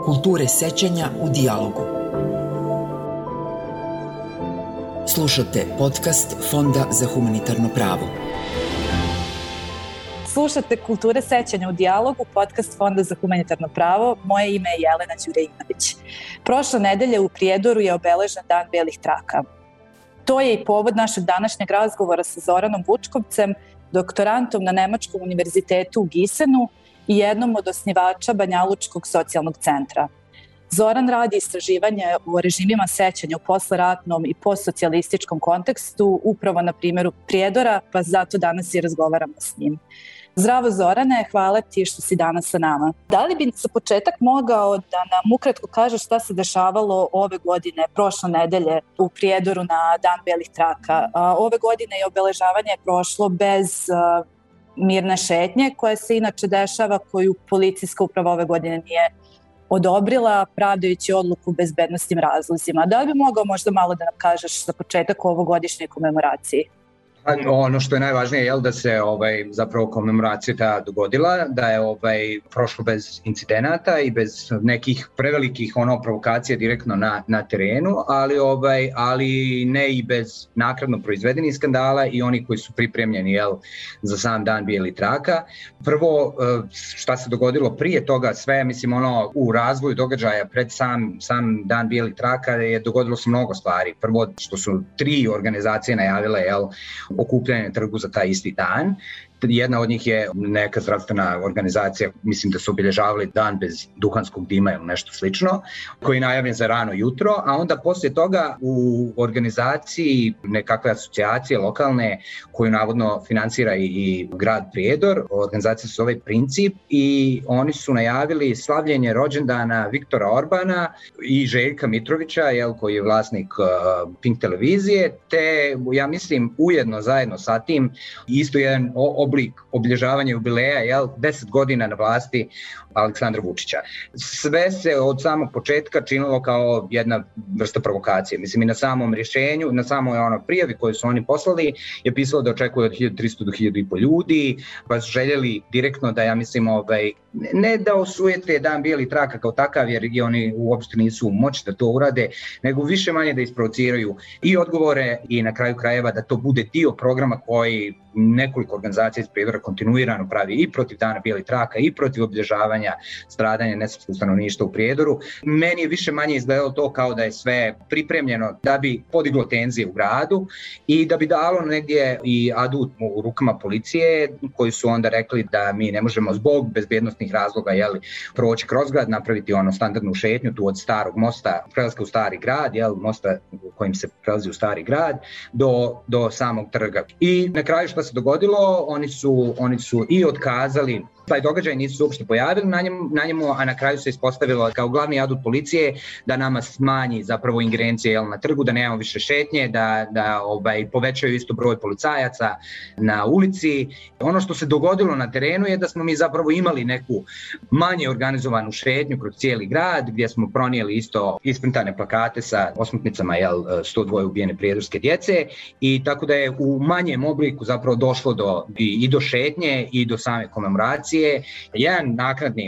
kulture sećanja u dijalogu. Slušate podcast Fonda za humanitarno pravo. Slušate Kulture sećanja u dijalogu, podcast Fonda za humanitarno pravo. Moje ime je Jelena Đurejinović. Prošle nedelje u Prijedoru je obeležen Dan belih traka. To je i povod našeg današnjeg razgovora sa Zoranom Vučkovcem, doktorantom na Nemačkom univerzitetu u Gisenu i jednom od osnivača Banjalučkog socijalnog centra. Zoran radi istraživanje o režimima sećanja u posleratnom i postsocijalističkom kontekstu, upravo na primjeru Prijedora, pa zato danas i razgovaramo s njim. Zdravo Zorane, hvala ti što si danas sa nama. Da li bi za početak mogao da nam ukratko kažeš šta se dešavalo ove godine, prošle nedelje u Prijedoru na Dan belih traka? Ove godine je obeležavanje prošlo bez mirne šetnje koja se inače dešava, koju policijska uprava ove godine nije odobrila, pravdajući odluku bezbednosnim razlozima. Da li bi mogao možda malo da nam kažeš za početak o ovogodišnjoj komemoraciji? Ono što je najvažnije je da se zapravo komemoracija ta dogodila, da je prošlo bez incidenata i bez nekih prevelikih provokacija direktno na terenu, ali ne i bez naknadno proizvedenih skandala i oni koji su pripremljeni za sam Dan bijelih traka. Prvo, šta se dogodilo prije toga sve, mislim u razvoju događaja pred sam Dan bijelih traka je dogodilo se mnogo stvari. Prvo, što su 3 organizacije najavile okupljanje na trgu za taj isti dan. Jedna od njih je neka zdravstvena organizacija, mislim da su obilježavali dan bez duhanskog dima ili nešto slično, koji je najavljen za rano jutro, a onda poslije toga u organizaciji nekakve asocijacije lokalne koju navodno financira i grad Prijedor, organizacija se zove Princip i oni su najavili slavljenje rođendana Viktora Orbana i Željka Mitrovića, koji je vlasnik Pink televizije, te ja mislim ujedno zajedno sa tim isto jedan oblik obilježavanja jubileja 10 godina na vlasti Aleksandra Vučića. Sve se od samog početka činilo kao jedna vrsta provokacije. Mislim i na samom rješenju, na samoj prijavi koju su oni poslali je pisalo da očekuje od 1300 do 1500 ljudi, pa su željeli direktno da ja mislim ne da osujete Dan bijelih traka kao takav jer oni uopšte nisu moći da to urade, nego više manje da isprovociraju i odgovore i na kraju krajeva da to bude dio programa koji nekoliko organizacija iz Prijedora kontinuirano pravi i protiv Dana bijelih traka i protiv obilježavanja stradanja nesrpskog stanovništva u Prijedoru. Meni je više manje izgledalo to kao da je sve pripremljeno da bi podiglo tenzije u gradu i da bi dalo negdje i adut u rukama policije koji su onda rekli da mi ne možemo zbog bezbednosnih razloga proći kroz grad, napraviti standardnu šetnju tu od starog mosta, prelaska u Stari grad, mosta kojim se prelazi u Stari grad do samog trga. I na kraju što se dogodilo, oni su i otkazali taj događaj, nisu se uopšte pojavili na njemu, a na kraju se ispostavilo kao glavni adut policije da nama smanji zapravo ingerencije na trgu, da nemamo više šetnje, da povećaju isto broj policajaca na ulici. Ono što se dogodilo na terenu je da smo mi zapravo imali neku manje organizovanu šetnju kroz cijeli grad, gdje smo pronijeli isto isprintane plakate sa osmrtnicama 102 ubijene prijedorske djece i tako da je u manjem obliku zapravo došlo do šetnje i do same komemoracije. Jedan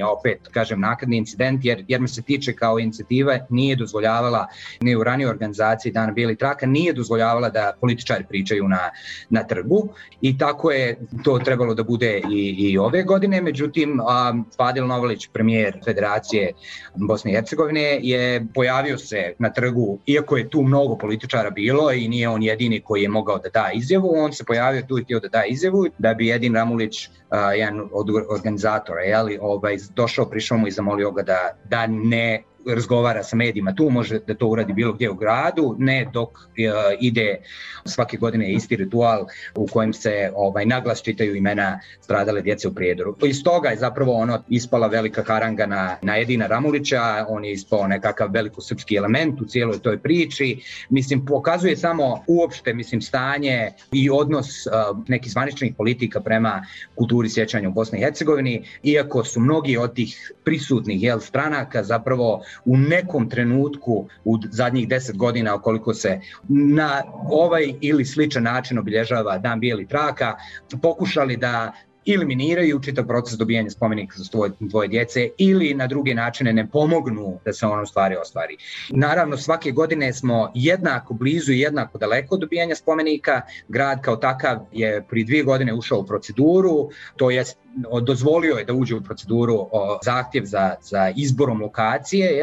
naknadni incident jer me se tiče kao inicijativa nije dozvoljavala, ni u ranijoj organizaciji Dana bijelih traka nije dozvoljavala da političari pričaju na trgu i tako je to trebalo da bude i ove godine. Međutim, Fadil Novalić, premijer Federacije Bosne i Hercegovine, je pojavio se na trgu, iako je tu mnogo političara bilo i nije on jedini koji je mogao da da izjavu, on se pojavio tu i htio da da izjavu da bi Edin Ramulić, jedan od organizatora, došao, prišao mu i zamolio ga da ne razgovara sa medijima, tu može da to uradi bilo gdje u gradu, ne dok ide svake godine isti ritual u kojem se naglas čitaju imena stradale djece u Prijedoru. Iz toga je zapravo ispala velika haranga na Edina Ramulića, on je ispao nekakav velikosrpski element u cijeloj toj priči. Mislim, pokazuje samo uopšte stanje i odnos nekih zvaničnih politika prema kulturi sjećanja u Bosni i Hercegovini, iako su mnogi od tih prisutnih stranaka zapravo u nekom trenutku u zadnjih 10 godina, ukoliko se na ovaj ili sličan način obilježava Dan bijelih traka, pokušali da eliminiraju čitav proces dobijanja spomenika za dvoje djece ili na druge načine ne pomognu da se ono stvari ostvari. Naravno, svake godine smo jednako blizu i jednako daleko od dobijanja spomenika. Grad kao takav je prije 2 godine ušao u proceduru, to jest dozvolio je da uđe u proceduru zahtjev za izborom lokacije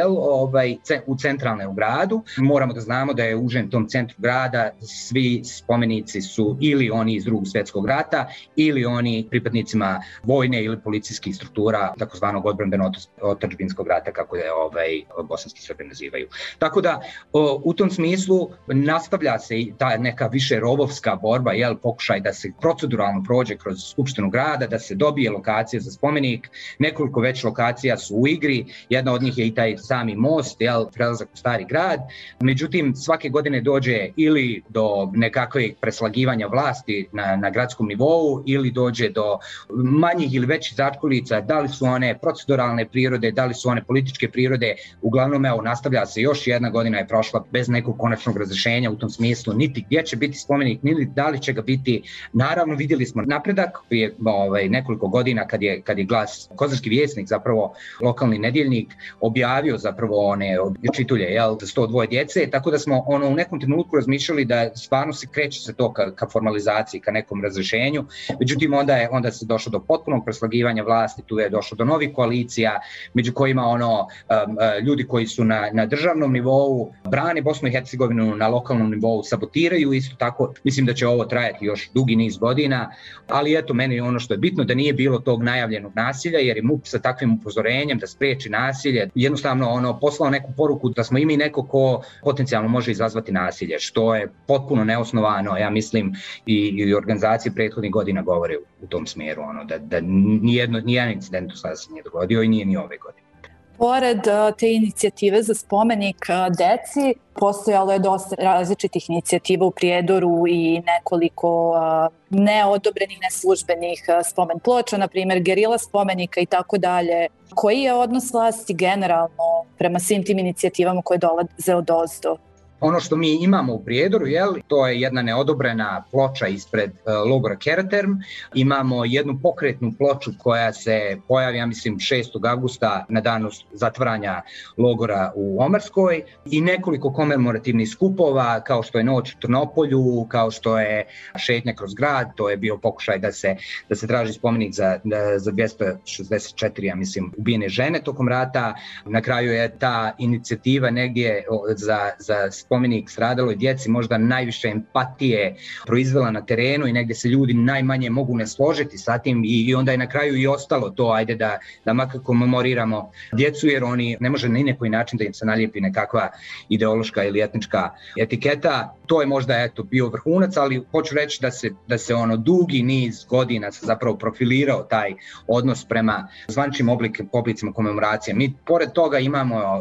u centralne u gradu. Moramo da znamo da je u užem tom centru grada svi spomenici su ili oni iz Drugog svjetskog rata ili oni pripadnicima vojne ili policijskih struktura takozvanog odbrambeno-otadžbinskog rata, kako je bosanski Srbi nazivaju. Tako da u tom smislu nastavlja se i ta neka više rovovska borba, pokušaj da se proceduralno prođe kroz Skupštinu grada, da se dobije lokacije za spomenik. Nekoliko već lokacija su u igri, jedna od njih je i taj sami most, prelazak u Stari grad. Međutim, svake godine dođe ili do nekakvih preslagivanja vlasti na gradskom nivou ili dođe do manjih ili većih začkoljica, da li su one proceduralne prirode, da li su one političke prirode. Uglavnom, nastavlja se, još jedna godina je prošla bez nekog konačnog razrešenja u tom smislu, niti gdje će biti spomenik, niti da li će ga biti. Naravno, vidjeli smo napredak prije nekoliko godina kad je Glas, Kozarski vjesnik, zapravo lokalni nedjeljnik, objavio zapravo one čitulje za 102 djece, tako da smo u nekom trenutku razmišljali da stvarno se kreće to ka formalizaciji, ka nekom razrešenju. Međutim, onda se došlo do potpunog preslagivanja vlasti, tu je došlo do novih koalicija, među kojima ljudi koji su na državnom nivou brane Bosnu i Hercegovinu, na lokalnom nivou sabotiraju isto tako. Mislim da će ovo trajati još dugi niz godina, ali eto, meni ono što je bitno da nije bilo tog najavljenog nasilja, jer je MUP sa takvim upozorenjem da spriječi nasilje jednostavno poslao neku poruku da smo i mi neko ko potencijalno može izazvati nasilje, što je potpuno neosnovano. Ja mislim i organizacije prethodnih godina govore u tom smjeru, da nijedan incident do sada se nije dogodio i nije ni ove godine. Pored te inicijative za spomenik deci, postojalo je dosta različitih inicijativa u Prijedoru i nekoliko neodobrenih, neslužbenih spomen ploča, na primjer gerila spomenika i tako dalje. Koji je odnos vlasti generalno prema svim tim inicijativama koje dolaze odozdo? Ono što mi imamo u Prijedoru, to je jedna neodobrena ploča ispred logora Keraterm. Imamo jednu pokretnu ploču koja se pojavi, ja mislim, 6. avgusta na danu zatvaranja logora u Omarskoj i nekoliko komemorativnih skupova, kao što je Noć u Trnopolju, kao što je šetnja kroz grad. To je bio pokušaj da se traži spomenik za 264, ja mislim, ubijene žene tokom rata. Na kraju je ta inicijativa negdje za spomenik stradaloj djeci možda najviše empatije proizvela na terenu i negdje se ljudi najmanje mogu ne složiti sa tim i onda je na kraju i ostalo to, ajde da makar komemoriramo djecu, jer oni ne može ni na koji način da im se nalijepi nekakva ideološka ili etnička etiketa. To je možda bio vrhunac, ali hoću reći da se dugi niz godina se zapravo profilirao taj odnos prema zvaničnim oblicima komemoracije. Mi pored toga imamo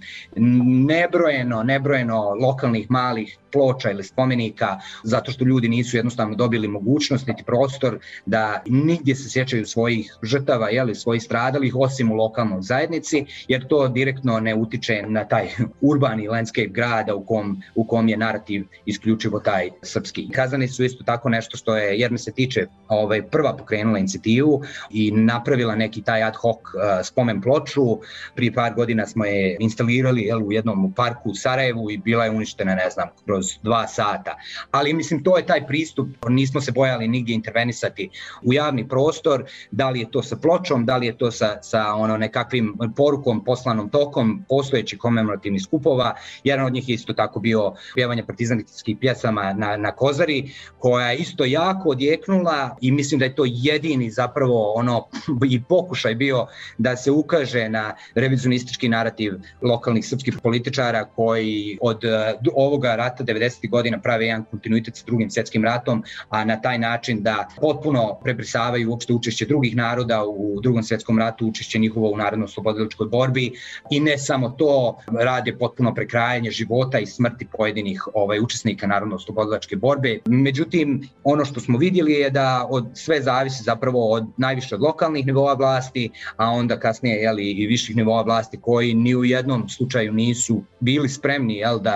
nebrojeno lokalnih malih ploča ili spomenika, zato što ljudi nisu jednostavno dobili mogućnost niti prostor da nigdje se sjećaju svojih žrtava, svojih stradalih, osim u lokalnoj zajednici, jer to direktno ne utiče na taj urbani landscape grada u kom je narativ isključivo taj srpski. Kazani su isto tako nešto što je, jer mi se tiče, prva pokrenula inicijativu i napravila neki taj ad hoc spomen ploču. Prije par godina smo je instalirali u jednom parku u Sarajevu i bila je uništena, kroz 2 sata. Ali mislim, to je taj pristup, nismo se bojali nigdje intervenisati u javni prostor, da li je to sa pločom, da li je to sa nekakvim porukom poslanom tokom postojećih komemorativnih skupova. Jedan od njih je isto tako bio pjevanje partizanskih pjesama na Kozari, koja je isto jako odjeknula i mislim da je to jedini zapravo i pokušaj bio da se ukaže na revizionistički narativ lokalnih srpskih političara koji od ovoga rata 90. godina prave jedan kontinuitet sa Drugim svjetskim ratom, a na taj način da potpuno prebrisavaju uopšte učešće drugih naroda u Drugom svjetskom ratu, učešće njihovo u narodno-oslobodilačkoj borbi i ne samo to, rade potpuno prekrajanje života i smrti pojedinih učesnika narodno-oslobodilačke borbe. Međutim, ono što smo vidjeli je da sve zavisi zapravo od najviše od lokalnih nivoa vlasti, a onda kasnije i viših nivoa vlasti koji ni u jednom slučaju nisu bili spremni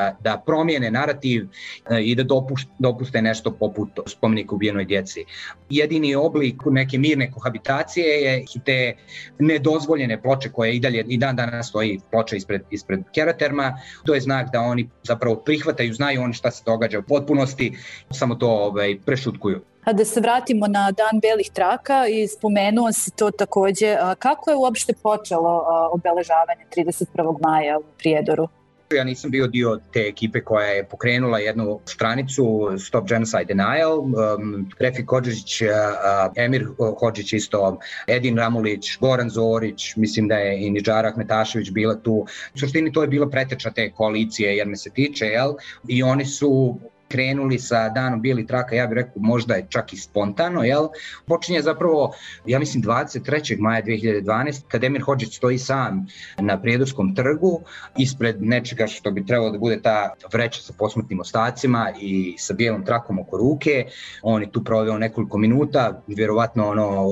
da promijene narativ i da dopuste nešto poput spomenika ubijenoj djeci. Jedini oblik neke mirne kohabitacije su te nedozvoljene ploče koje i dan danas stoji ploča ispred Keraterma. To je znak da oni zapravo prihvataju, znaju oni šta se događa u potpunosti, samo to prešutkuju. A da se vratimo na Dan belih traka i spomenuo si to takođe, kako je uopšte počelo obeležavanje 31. maja u Prijedoru? Ja nisam bio dio te ekipe koja je pokrenula jednu stranicu Stop Genocide Denial, Refik Hodžić, Emir Hodžić isto, Edin Ramulić, Goran Zorić, mislim da je i Nidžara Ahmetašević bila tu. U suštini to je bila preteča te koalicije jer me se tiče, i oni su krenuli sa Danom bijelih traka, ja bih rekao možda je čak i spontano, počinje zapravo, ja mislim 23. maja 2012. kad Emir Hodžić stoji sam na Prijedorskom trgu ispred nečega što bi trebalo da bude ta vreća sa posmrtnim ostacima i sa bijelom trakom oko ruke. On je tu proveo nekoliko minuta, vjerovatno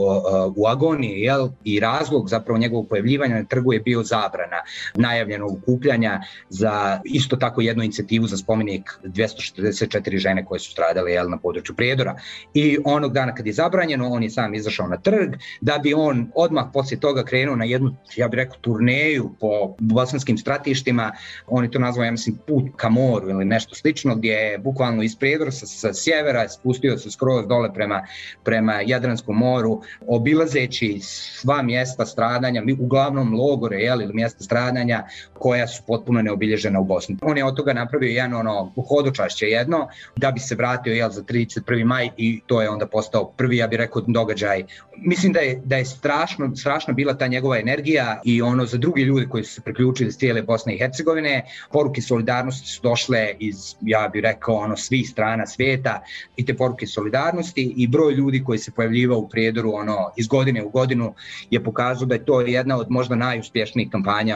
u agoniji, i razlog zapravo njegovog pojavljivanja na trgu je bio zabrana najavljenog okupljanja za isto tako jednu inicijativu za spomenik 244 žene koje su stradale na području Prijedora. I onog dana kad je zabranjeno, on je sam izašao na trg da bi on odmah poslije toga krenuo na jednu, ja bih rekao, turneju po bosanskim stratištima. On je to nazvao, ja mislim, put ka moru ili nešto slično, gdje je bukvalno iz Prijedora sa sjevera spustio se skroz dole prema Jadranskom moru, obilazeći sva mjesta stradanja, uglavnom logore ili mjesta stradanja koja su potpuno neobilježena u Bosni. On je od toga napravio jedan hodočašće jedno, da bi se vratio za 31. maj i to je onda postao prvi, ja bih rekao, događaj. Mislim da je strašno bila ta njegova energija i za drugi ljudi koji su se priključili iz cijele Bosne i Hercegovine. Poruke solidarnosti su došle iz, ja bih rekao, svih strana svijeta i te poruke solidarnosti i broj ljudi koji se pojavljivao u Prijedoru iz godine u godinu je pokazao da je to jedna od možda najuspješnijih kampanja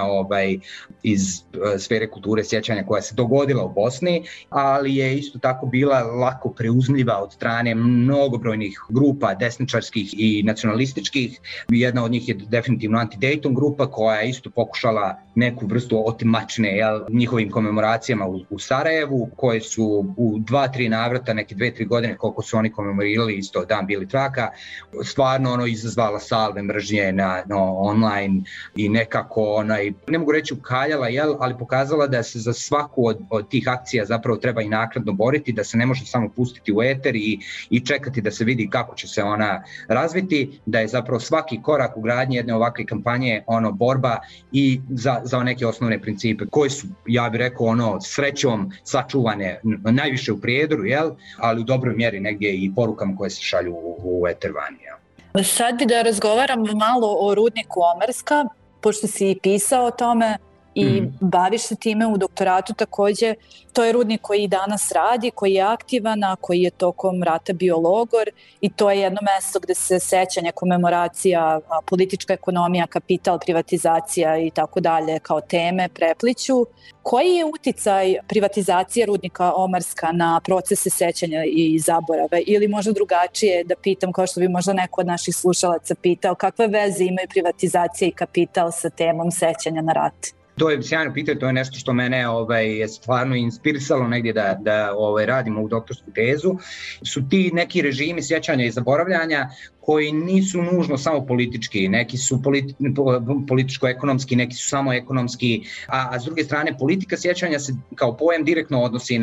iz sfere kulture sjećanja koja se dogodila u Bosni, ali je isto tako bila lako preuzmljiva od strane mnogobrojnih grupa desničarskih i nacionalističkih. Jedna od njih je definitivno anti-Dayton grupa koja je isto pokušala neku vrstu otimačine njihovim komemoracijama u Sarajevu, koje su u 2-3 navrata, neke 2-3 godine koliko su oni komemorirali isto Dan bijelih traka, stvarno izazvala salve mržnje na online i nekako ne mogu reći ukaljala, ali pokazala da se za svaku od tih akcija zapravo treba i naknadno boriti, da se ne može samo pustiti u eter i čekati da se vidi kako će se ona razviti, da je zapravo svaki korak u gradnji jedne ovakve kampanje borba i za neke osnovne principe koje su, ja bih rekao, srećom sačuvane najviše u Prijedoru, ali u dobroj mjeri negdje i porukama koje se šalju u eter vani. Sad bi da razgovaram malo o rudniku Omarska, pošto si i pisao o tome i baviš se time u doktoratu takođe. To je rudnik koji i danas radi, koji je aktivan, a koji je tokom rata bio logor i to je jedno mesto gde se sećanja, komemoracija, politička ekonomija, kapital, privatizacija i tako dalje kao teme prepliću. Koji je uticaj privatizacije rudnika Omarska na procese sećanja i zaborava? Ili možda drugačije da pitam, kao što bi možda neko od naših slušalaca pitao, kakve veze imaju privatizacija i kapital sa temom sećanja na rat? To je sjajno pitanje, to je nešto što mene je stvarno inspirisalo negdje da radimo u doktorsku tezu. Su ti neki režimi sjećanja i zaboravljanja koji nisu nužno samo politički, neki su političko-ekonomski, neki su samo ekonomski, a s druge strane politika sjećanja se kao pojam direktno odnosi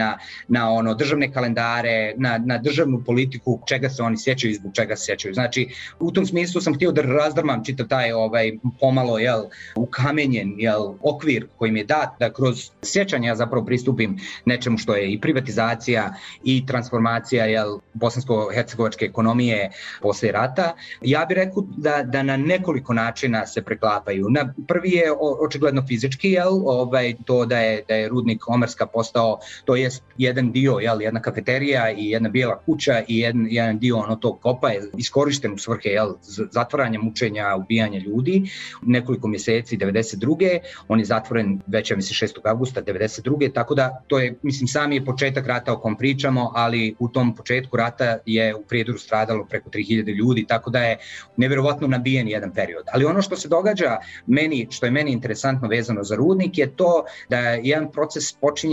na državne kalendare, na državnu politiku, čega se oni sjećaju i zbog čega se sjećaju. Znači, u tom smislu sam htio da razdrmam čitav taj pomalo ukamenjen okvir koji mi je dat da kroz sjećanja ja zapravo pristupim nečemu što je i privatizacija i transformacija bosansko-hercegovačke ekonomije poslije rata. Ja bih rekao da na nekoliko načina se preklapaju. Prvi je očigledno fizički, to da je rudnik Omarska postao, to jest jedan dio, jedna kafeterija i jedna bijela kuća i jedan dio tog kopa je iskorišten u svrhe zatvaranja, mučenja, ubijanja ljudi. Nekoliko mjeseci 92. On je zatvoren već, ja mislim, 6. augusta 92. Tako da to je, mislim, sami je početak rata o kom pričamo, ali u tom početku rata je u Prijedoru stradalo preko 3000 ljudi, tako da je nevjerovatno nabijen jedan period. Ali ono što se događa što je meni interesantno vezano za rudnik je to da jedan proces počinje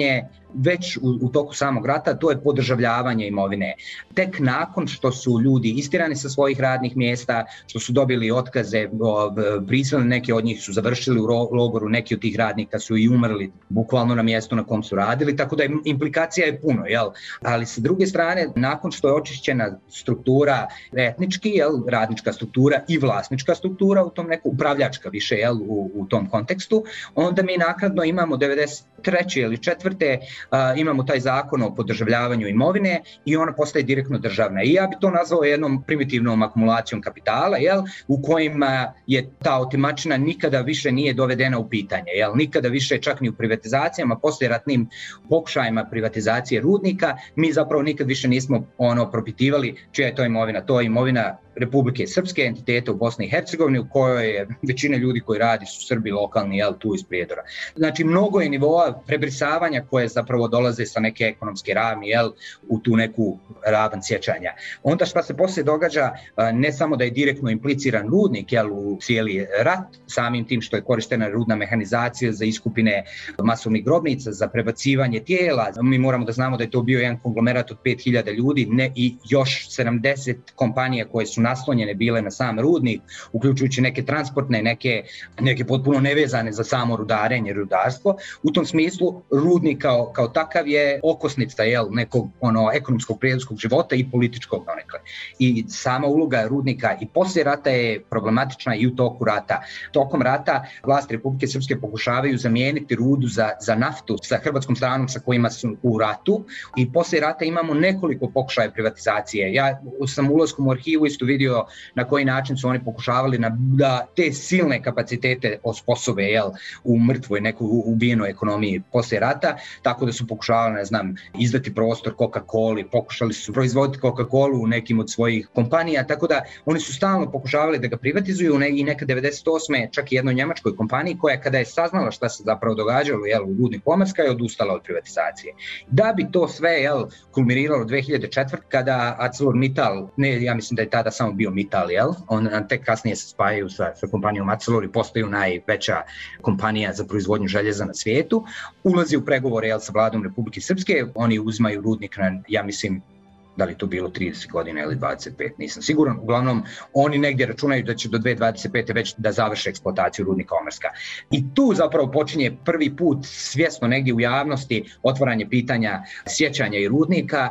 već u toku samog rata, to je podržavljavanje imovine. Tek nakon što su ljudi istirani sa svojih radnih mjesta, što su dobili otkaze, prisilno neki od njih su završili u logoru, neki od tih radnika su i umrli bukvalno na mjestu na kom su radili, tako da implikacija je puno, jel? Ali sa druge strane, nakon što je očišćena struktura etnički, jel, radnička struktura i vlasnička struktura u tom upravljačka više, jel, u tom kontekstu, onda mi naknadno imamo 93. ili 4. Imamo taj zakon o podržavljavanju imovine i ona postaje direktno državna. I ja bi to nazvao jednom primitivnom akumulacijom kapitala, jel, u kojima je ta otimačina nikada više nije dovedena u pitanje, jel, nikada više čak ni u privatizacijama, poslijeratnim pokušajima privatizacije rudnika, mi zapravo nikad više nismo propitivali čija je to imovina. To je imovina Republike Srpske, entitete u Bosni i Hercegovini, u kojoj je većina ljudi koji radi su Srbi lokalni, jel, tu iz Prijedora. Znači, mnogo je nivoa prebrisavanja koje zapravo dolaze sa neke ekonomske ravni, jel, u tu neku ravan sjećanja. Onda šta se poslije događa, ne samo da je direktno impliciran rudnik, jel, u cijeli rat, samim tim što je korištena rudna mehanizacija za iskupine masovnih grobnica, za prebacivanje tijela. Mi moramo da znamo da je to bio jedan konglomerat od 5000 ljudi, ne i još 70 kompanija koje su naslonjene bile na sam rudnik, uključujući neke transportne, neke potpuno nevezane za samo rudarenje, rudarstvo. U tom smislu rudnik kao takav je okosnica, jel, nekog ekonomskog prirodskog života i političkog donekle. I sama uloga rudnika i poslije rata je problematična i u toku rata. Tokom rata vlasti Republike Srpske pokušavaju zamijeniti rudu za naftu sa hrvatskom stranom sa kojima su u ratu i poslije rata imamo nekoliko pokušaja privatizacije. Ja sam ulaskom u arhivu isto vidio na koji način su oni pokušavali da te silne kapacitete osposobe, jel, u mrtvoj nekoj ubijenoj ekonomiji poslije rata, tako da su pokušavali, ne znam, izdati prostor Coca-Coli, pokušali su proizvoditi Coca-Colu u nekim od svojih kompanija, tako da oni su stalno pokušavali da ga privatizuju i neka 98. čak i jednoj njemačkoj kompaniji koja kada je saznala šta se zapravo događalo, jel, u rudniku Omarska, je odustala od privatizacije. Da bi to sve, jel, kulminiralo 2004. kada ArcelorMittal, ja mislim da je tada samo bio Mittal, jel, on tek kasnije se spajaju sa kompanijom Arcelor i postaju najveća kompanija za proizvodnju željeza na svijetu, ulazi u pregovore, jel, sa vladom Republike Srpske, oni uzimaju rudnik na, ja mislim, da li to bilo 30 godina ili 25, nisam siguran. Uglavnom, oni negdje računaju da će do 2025. već da završe eksploataciju rudnika Omarska. I tu zapravo počinje prvi put svjesno negdje u javnosti otvaranje pitanja sjećanja i rudnika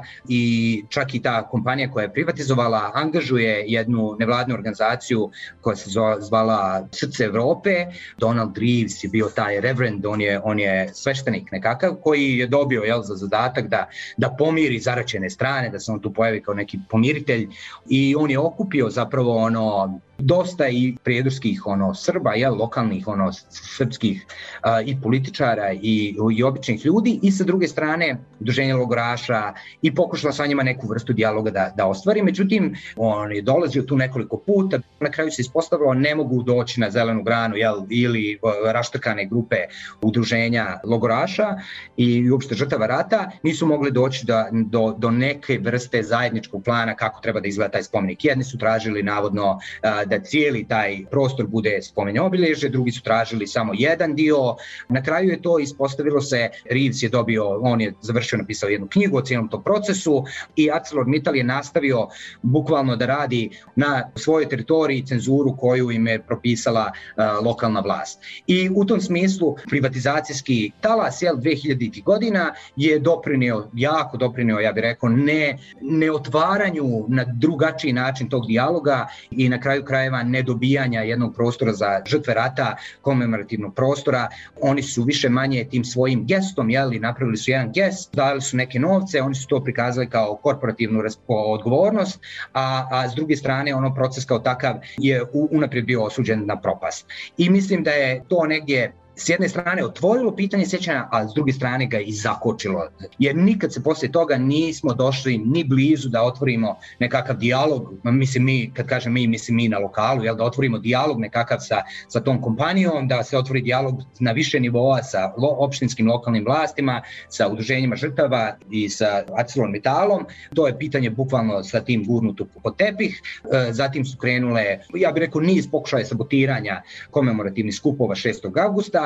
i čak i ta kompanija koja je privatizovala angažuje jednu nevladnu organizaciju koja se zvala Srce Evrope. Donald Reeves je bio taj reverend, on je sveštenik nekakav koji je dobio, jel, za zadatak da pomiri zaraćene strane, da se on tu pojavi kao neki pomiritelj i on je okupio zapravo dosta i prijedorskih Srba, jel, lokalnih srpskih i političara i običnih ljudi i sa druge strane udruženje logoraša i pokušala sa njima neku vrstu dijaloga da ostvari. Međutim, on je dolazio tu nekoliko puta, na kraju se ispostavilo ne mogu doći na zelenu granu, jel, ili raštrkane grupe udruženja logoraša i uopšte žrtava rata nisu mogli doći do neke vrste zajedničkog plana kako treba da izgleda taj spomenik. Jedni su tražili navodno da cijeli taj prostor bude spomen obilježje, drugi su tražili samo jedan dio. Na kraju je to ispostavilo se, Reeves je dobio, on je završio, napisao jednu knjigu o cijelom tom procesu i ArcelorMittal je nastavio bukvalno da radi na svojoj teritoriji cenzuru koju im je propisala lokalna vlast. I u tom smislu privatizacijski talas, 2000. godina je jako doprinio, ja bih rekao, ne otvaranju na drugačiji način tog dijaloga i na kraju krajeva nedobijanja jednog prostora za žrtve rata, komemorativnog prostora. Oni su više manje tim svojim gestom, napravili su jedan gest, dali su neke novce, oni su to prikazali kao korporativnu odgovornost, a s druge strane proces kao takav je unaprijed bio osuđen na propast. I mislim da je to negdje s jedne strane otvorilo pitanje sjećanja, a s druge strane ga i zakočilo. Jer nikad se poslije toga nismo došli ni blizu da otvorimo nekakav dijalog, mislim mi, kad kažem mi, mislim mi na lokalu, da otvorimo dijalog nekakav sa tom kompanijom, da se otvori dijalog na više nivoa sa opštinskim lokalnim vlastima, sa udruženjima žrtava i sa ArcelorMittalom. To je pitanje bukvalno sa tim gurnuto pod tepih. Zatim su krenule, ja bih rekao, niz pokušaja sabotiranja komemorativnih skupova 6. augusta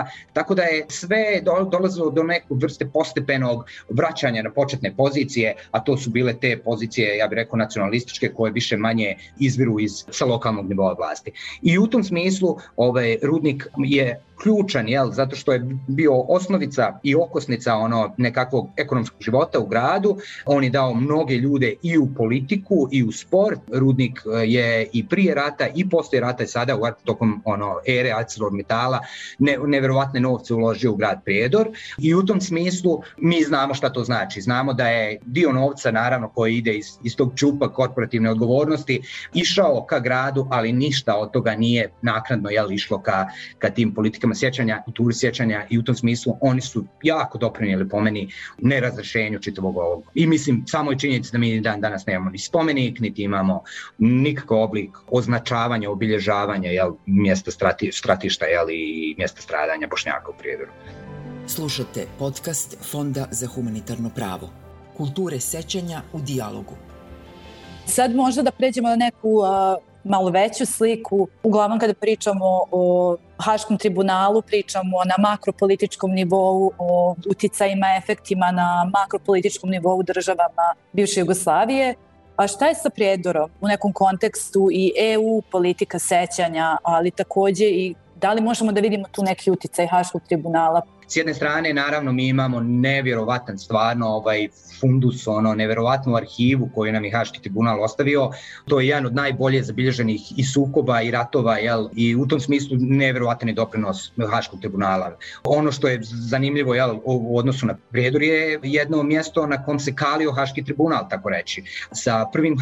Kosova, tako da je sve dolazilo do nekog vrste postepenog vraćanja na početne pozicije, a to su bile te pozicije, ja bih rekao, nacionalističke, koje više manje izviru sa lokalnog nivoa vlasti. I u tom smislu rudnik je ključan, zato što je bio osnovica i okosnica nekakvog ekonomskog života u gradu. On je dao mnoge ljude i u politiku i u sport. Rudnik je i prije rata i poslije rata i sada tokom ere ArcelorMittala neverovatne novce uložio u grad Prijedor i u tom smislu mi znamo šta to znači. Znamo da je dio novca, naravno, koji ide iz tog čupa korporativne odgovornosti išao ka gradu, ali ništa od toga nije naknadno išlo ka tim politikama sjećanja, kulturi sjećanja i u tom smislu oni su jako doprinijeli po meni nerazrešenju čitavog ovog. I mislim, samo je činjenica da mi dan danas nemamo ni spomenik, niti imamo nikakav oblik označavanja, obilježavanja mjesta stratišta i mjesta stradanja Bošnjaka u Prijedoru. Slušate podcast Fonda za humanitarno pravo. Kulture sećanja u dijalogu. Sad možda da pređemo na neku malo veću sliku. Uglavnom kada pričamo o Haškom tribunalu, pričamo na makropolitičkom nivou, o uticajima, efektima na makropolitičkom nivou državama bivše Jugoslavije. A šta je sa Prijedorom u nekom kontekstu i EU politika sećanja, ali također i da li možemo da vidimo tu neki uticaj Haškog tribunala? S jedne strane, naravno, mi imamo nevjerovatan stvarno fundus, nevjerovatnu arhivu koju nam je Haški tribunal ostavio. To je jedan od najbolje zabilježenih i sukoba i ratova, i u tom smislu nevjerovatan je doprinos Haškog tribunala. Ono što je zanimljivo, u odnosu na Prijedor je jedno mjesto na kom se kalio Haški tribunal, tako reći. Sa prvim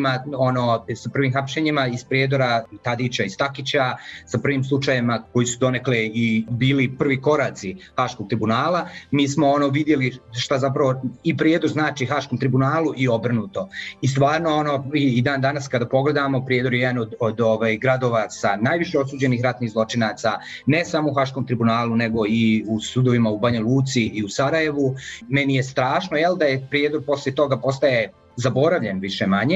hapšenjima iz Prijedora, Tadića i Stakića, sa prvim slučajevima koji su donekle i bili prvi koraci Haškog tribunala, mi smo vidjeli šta zapravo i Prijedor znači Haškom tribunalu i obrnuto. I stvarno i dan danas kada pogledamo, Prijedor je jedan od gradova sa najviše osuđenih ratnih zločinaca, ne samo u Haškom tribunalu, nego i u sudovima u Banja Luci i u Sarajevu. Meni je strašno da je Prijedor poslije toga postaje zaboravljen više manje,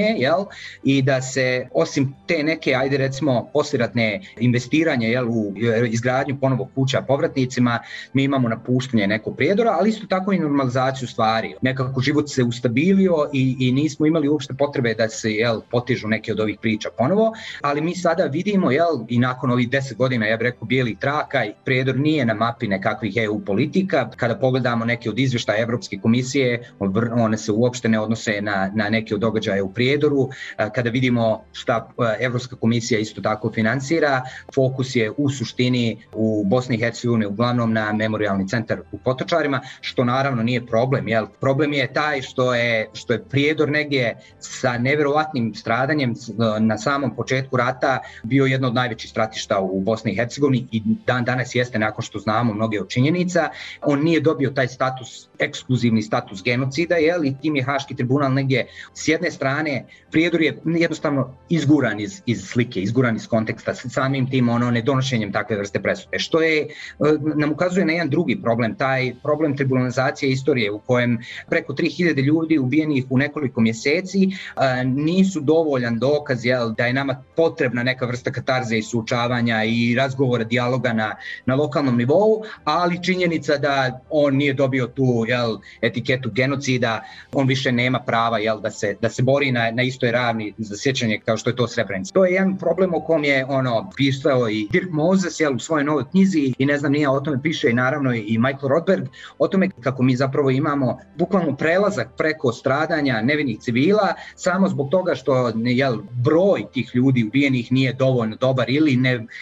i da se osim te neke, ajde recimo, poslijeratne investiranje u izgradnju ponovo kuća povratnicima, mi imamo napuštanje nekog Prijedora, ali isto tako i normalizaciju stvari. Nekako život se ustabilio i nismo imali uopšte potrebe da se potežu neke od ovih priča ponovo, ali mi sada vidimo i nakon ovih 10 godina, ja bih rekao, bijelih traka, Prijedor nije na mapi nekakvih EU politika. Kada pogledamo neke od izvještaja Evropske komisije, one se uopšte ne odnose na neke od događaja u Prijedoru. Kada vidimo šta Evropska komisija isto tako finansira, fokus je u suštini u Bosni i Hercegovini uglavnom na memorijalni centar u Potočarima, što naravno nije problem. Problem je taj što je Prijedor negdje sa nevjerovatnim stradanjem na samom početku rata bio jedno od najvećih stratišta u Bosni i Hercegovini i dan danas jeste, nakon što znamo mnoge od činjenica. On nije dobio taj status, ekskluzivni status genocida, i tim je Haški tribunal negdje. S jedne strane, Prijedor je jednostavno izguran iz slike, izguran iz konteksta, samim tim nedonošenjem takve vrste presude, što nam ukazuje na jedan drugi problem, taj problem tribunalizacije istorije u kojem preko 3000 ljudi ubijenih u nekoliko mjeseci nisu dovoljan dokaz da je nama potrebna neka vrsta katarze i suočavanja i razgovora, dijaloga na lokalnom nivou, ali činjenica da on nije dobio tu etiketu genocida, on više nema prava da se bori na istoj ravni za sjećanje kao što je to Srebrenica. To je jedan problem o kom je pisao i Dirk Moses u svojoj novoj knjizi i ne znam nije, o tome piše i naravno i Michael Rothberg, o tome kako mi zapravo imamo bukvalno prelazak preko stradanja nevinih civila samo zbog toga što broj tih ljudi ubijenih nije dovoljno dobar ili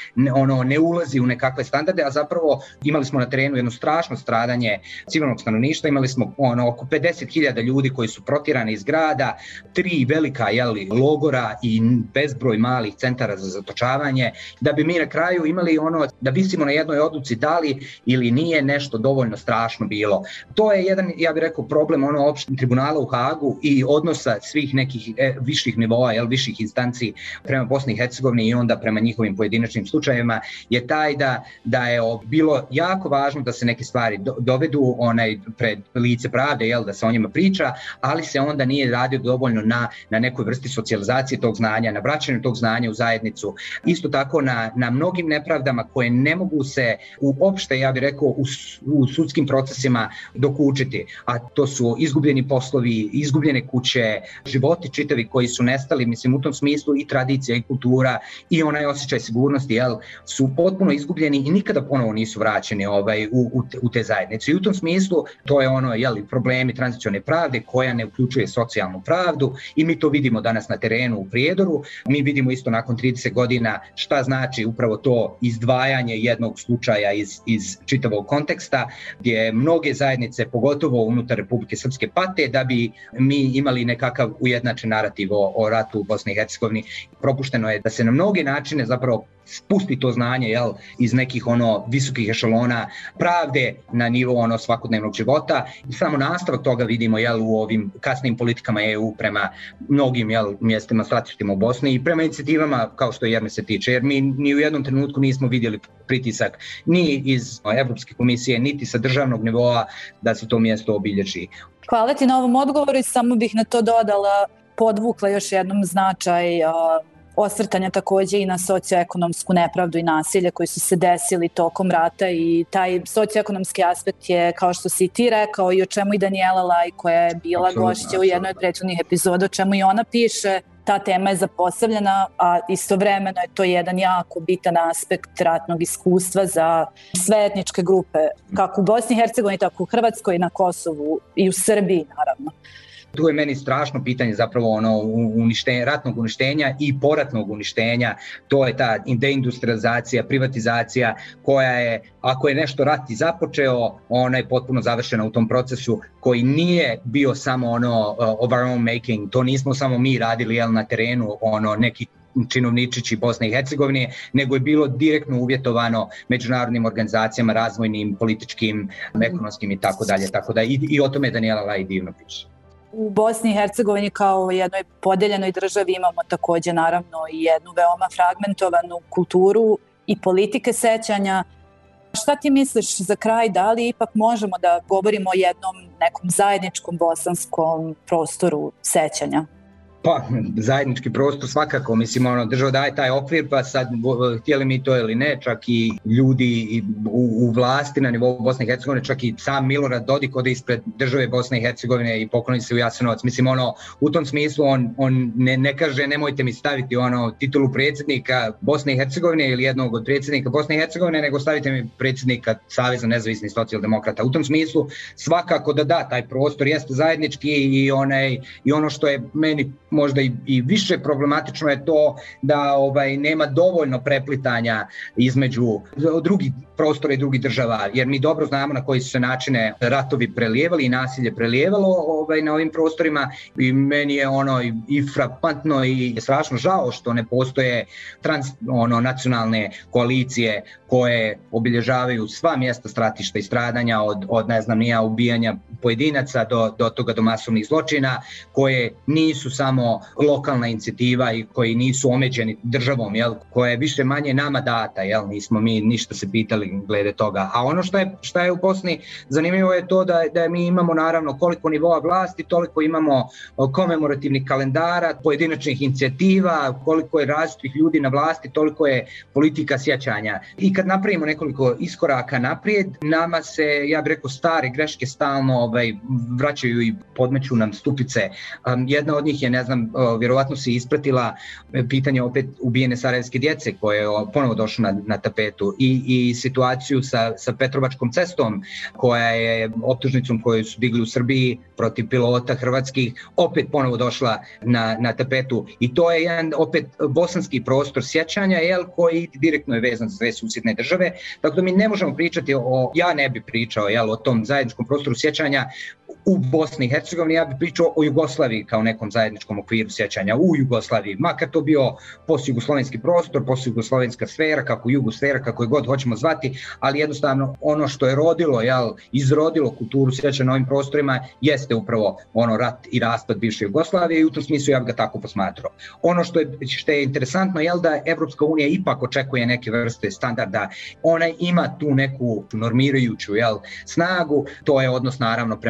ne ulazi u nekakve standarde, a zapravo imali smo na terenu jedno strašno stradanje civilnog stanovništva, imali smo oko 50.000 ljudi koji su protjerani iz grada, 3 velika logora i bezbroj malih centara za zatočavanje, da bi mi na kraju imali da visimo na jednoj odluci da li ili nije nešto dovoljno strašno bilo. To je jedan, ja bih rekao, problem opšteg tribunala u Hagu i odnosa svih nekih viših nivoa, viših instanci prema Bosni i Hercegovini i onda prema njihovim pojedinačnim slučajevima, je taj da je bilo jako važno da se neke stvari dovedu pred lice pravde, da se o njima priča, ali se onda nije nije radio dovoljno na nekoj vrsti socijalizacije tog znanja, na vraćanju tog znanja u zajednicu. Isto tako na mnogim nepravdama koje ne mogu se uopšte, ja bih rekao, u sudskim procesima dokučiti. A to su izgubljeni poslovi, izgubljene kuće, životi čitavi koji su nestali, mislim u tom smislu i tradicija i kultura i onaj osjećaj sigurnosti, su potpuno izgubljeni i nikada ponovo nisu vraćeni u te zajednice. I u tom smislu to je problemi tranzicione pravde koja ne uključuje socijalnu pravdu i mi to vidimo danas na terenu u Prijedoru. Mi vidimo isto nakon 30 godina šta znači upravo to izdvajanje jednog slučaja iz čitavog konteksta gdje mnoge zajednice, pogotovo unutar Republike Srpske, pate da bi mi imali nekakav ujednačen narativ o ratu u Bosni i Hercegovini. Propušteno je da se na mnoge načine zapravo spusti to znanje iz nekih visokih ešalona pravde na nivo svakodnevnog života. Samo nastavak toga vidimo u ovim kasnim politikama EU prema mnogim mjestima, stratištima u Bosni i prema inicijativama kao što Jerme se tiče, jer mi ni u jednom trenutku nismo vidjeli pritisak ni iz Evropske komisije, niti sa državnog nivoa da se to mjesto obilježi. Hvala ti na ovom odgovoru i samo bih na to dodala, podvukla još jednom značaj osvrtanja također i na socioekonomsku nepravdu i nasilje koji su se desili tokom rata i taj socioekonomski aspekt je, kao što si ti rekao i o čemu i Danijela Laj koja je bila gošća u jednoj od prethodnih epizoda, o čemu i ona piše, ta tema je zapostavljena, a istovremeno je to jedan jako bitan aspekt ratnog iskustva za sve etničke grupe, kako u Bosni i Hercegovini, tako u Hrvatskoj, na Kosovu i u Srbiji naravno. Tu je meni strašno pitanje zapravo ratnog uništenja i poratnog uništenja. To je ta deindustrializacija, privatizacija koja je, ako je nešto rat i započeo, ona je potpuno završena u tom procesu koji nije bio samo of our own making. To nismo samo mi radili na terenu, neki činovničići Bosne i Hercegovine, nego je bilo direktno uvjetovano međunarodnim organizacijama, razvojnim, političkim, ekonomskim i tako dalje. I o tome Danijela Laj divno piše. U Bosni i Hercegovini kao jednoj podeljenoj državi imamo također naravno i jednu veoma fragmentovanu kulturu i politike sećanja. Šta ti misliš za kraj, da li ipak možemo da govorimo o jednom nekom zajedničkom bosanskom prostoru sećanja? Pa, zajednički prostor svakako, mislim, država daje taj okvir, pa sad htjeli mi to ili ne, čak i ljudi u vlasti na nivou Bosne i Hercegovine, čak i sam Milorad Dodik ode ispred države Bosne i Hercegovine i pokloni se u Jasenovac. Mislim, u tom smislu on ne kaže nemojte mi staviti titulu predsjednika Bosne i Hercegovine ili jednog od predsjednika Bosne i Hercegovine, nego stavite mi predsjednika Saveza nezavisnih socijaldemokrata. U tom smislu svakako da taj prostor jeste zajednički i ono što je meni možda i više problematično je to da nema dovoljno preplitanja između drugih prostora i drugih država, jer mi dobro znamo na koji su se načine ratovi prelijevali i nasilje prelijevalo na ovim prostorima i meni je i frapantno i strašno žao što ne postoje nacionalne koalicije koje obilježavaju sva mjesta stratišta i stradanja od ne znam nija ubijanja pojedinaca do masovnih zločina, koje nisu samo lokalna inicijativa i koji nisu omeđeni državom, koja je više manje nama data, nismo mi ništa se pitali glede toga. A ono što je u Bosni zanimljivo je to da mi imamo naravno koliko nivoa vlasti, toliko imamo komemorativnih kalendara, pojedinačnih inicijativa, koliko je različitih ljudi na vlasti, toliko je politika sjećanja. I kad napravimo nekoliko iskoraka naprijed, nama se, ja bih rekao, stare greške stalno vraćaju i podmeću nam stupice. Jedna od njih je, ne znam, vjerovatno si ispratila pitanje opet ubijene sarajevske djece koje je ponovo došlo na tapetu i situaciju sa Petrovačkom cestom koja je optužnicom koju su digli u Srbiji protiv pilota hrvatskih opet ponovo došla na tapetu i to je jedan opet bosanski prostor sjećanja koji direktno je vezan za sve susjedne države, tako da mi ne možemo pričati ja ne bi pričao o tom zajedničkom prostoru sjećanja u Bosni i Hercegovini, ja bih pričao o Jugoslaviji kao nekom zajedničkom okviru sjećanja u Jugoslaviji, makar to bio postjugoslovenski prostor, postjugoslovenska sfera, kako jugosfera, kako je god hoćemo zvati, ali jednostavno ono što je izrodilo kulturu sjećanja na ovim prostorima jeste upravo rat i raspad bivše Jugoslavije i u tom smislu ja bih ga tako posmatrao. Ono što je interesantno je da Evropska unija ipak očekuje neke vrste standarda, ona ima tu neku normirajuću snagu, to je odnos naravno prema holokaustu,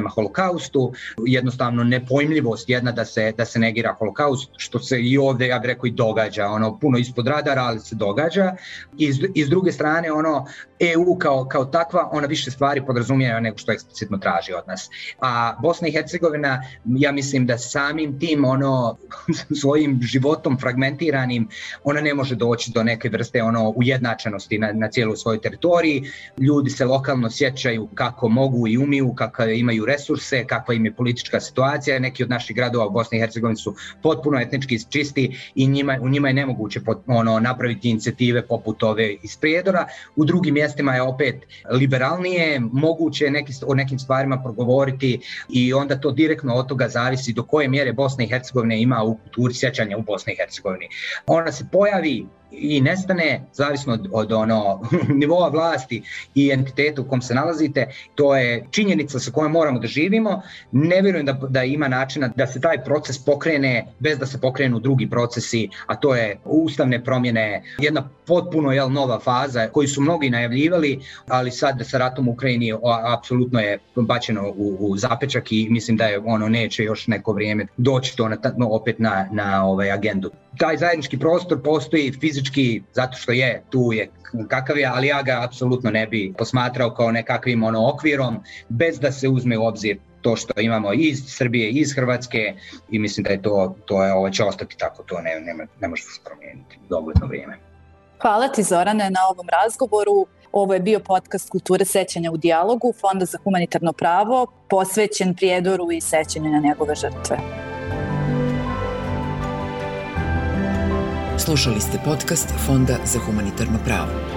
holokaustu, jednostavno nepojmljivost jedna da se negira holokaust, što se i ovdje, ja bih rekao, i događa, puno ispod radara, ali se događa. I s druge strane, EU kao takva, ona više stvari podrazumijeva nego što eksplicitno traži od nas. A Bosna i Hercegovina, ja mislim da samim tim svojim životom fragmentiranim, ona ne može doći do neke vrste ujednačenosti na cijeloj svojoj teritoriji. Ljudi se lokalno sjećaju kako mogu i umiju, kakve imaju resurse, kakva im je politička situacija. Neki od naših gradova u Bosni i Hercegovini su potpuno etnički čisti i u njima je nemoguće napraviti inicijative poput ove iz Prijedora. U drugim mjestima je opet liberalnije, moguće o nekim stvarima progovoriti i onda to direktno od toga zavisi do koje mjere Bosna i Hercegovina ima u kulturi sjećanja u Bosni i Hercegovini. Ona se pojavi i nestane, zavisno od nivoa vlasti i entitetu u kom se nalazite. To je činjenica sa kojom moramo da živimo. Ne vjerujem da ima načina da se taj proces pokrene bez da se pokrenu drugi procesi, a to je ustavne promjene, jedna potpuno nova faza koju su mnogi najavljivali, ali sad sa ratom u Ukrajini apsolutno je bačeno u zapečak i mislim da je neće još neko vrijeme doći to opet na agendu. Taj zajednički prostor postoji fizički zato što tu je kakav je, ali ja ga apsolutno ne bi posmatrao kao nekakvim okvirom bez da se uzme u obzir to što imamo iz Srbije, iz Hrvatske i mislim da je to će ostati tako, to ne može se promijeniti dovoljno vrijeme. Hvala ti, Zorane, na ovom razgovoru. Ovo je bio podcast Kulture sećanja u dijalogu Fonda za humanitarno pravo, posvećen Prijedoru i sećanju na njegove žrtve. Slušali ste podcast Fonda za humanitarno pravo.